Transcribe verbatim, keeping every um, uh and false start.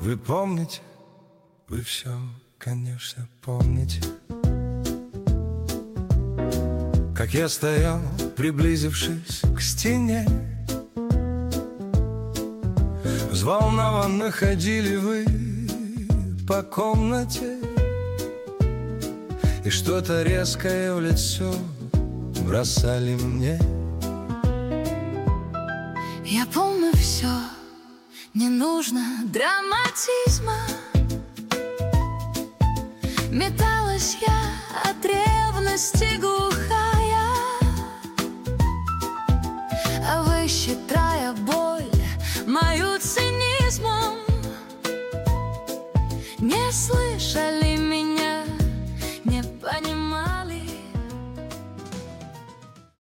Вы помните, вы все, конечно, помните, как я стоял, приблизившись к стене. Взволнованно ходили вы по комнате, и что-то резкое в лицо бросали мне. Я помню все, не нужно драматизма. Металась я от ревности глухая, а вы, считая боль мою цинизмом, не слышали меня, не понимали.